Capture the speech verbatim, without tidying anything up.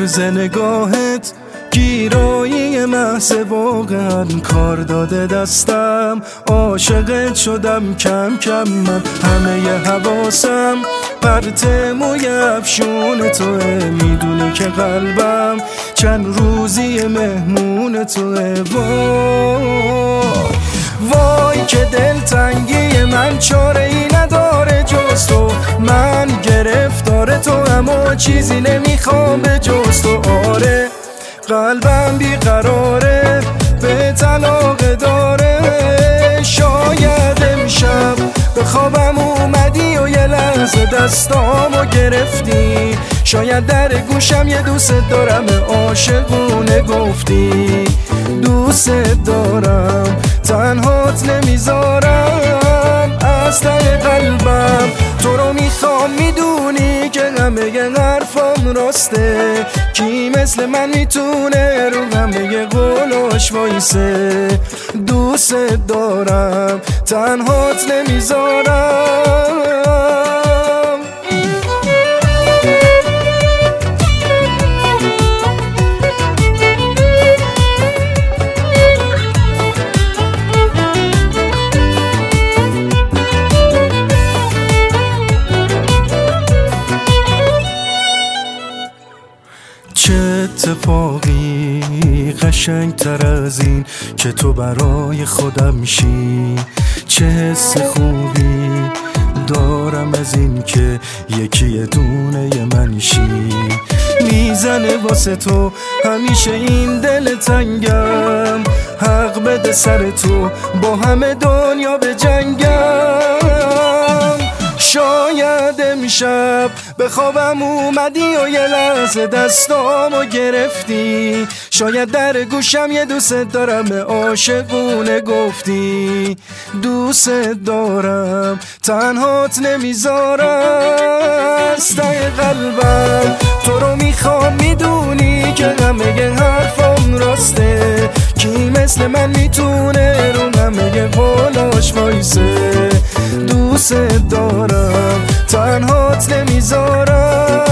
طرز نگاهت گیرایی محض، واقعا کار داده دستم، عاشقت شدم کم کم من، همه حواسم پرت موی افشون توه، میدونی که قلبم چند روزی مهمون توه. وای وای که دلتنگی من چاره ای نداره جز تو، من گرفتار تو اما چیزی نمیخوام به جز تو. آره قلبم بیقراره به طلاق داره، شاید امشب به خوابم اومدی و یه لحظه دستامو گرفتی، شاید در گوشم یه دوست دارم عاشقونه گفتی، دوست دارم تنهات نمیذارم، از ته قلبم تو رو میخوام، میدونی که همه حرفام راسته، کی مثل من میتونه رو همه قولاش وایسه، دوست دارم تنهات نمیذارم. چه اتفاقی قشنگ تر از این که تو برای خودم میشی، چه حس خوبی دارم از این که یکی دونه منشی، میزنه واسه تو همیشه این دل تنگم، حق بده سر تو با همه دنیا به جنگم، شاید امشب به خوابم اومدی و یه لحظه دستامو گرفتی، شاید در گوشم یه دوست دارم عاشقونه گفتی، دوست دارم تنهات نمیذارم، از ته قلبم تو رو میخوام، میدونی که همه حرفام راسته، کی مثل من میتونه رو همه قولاش وایسه، دوست دارم تنهات نمیذارم.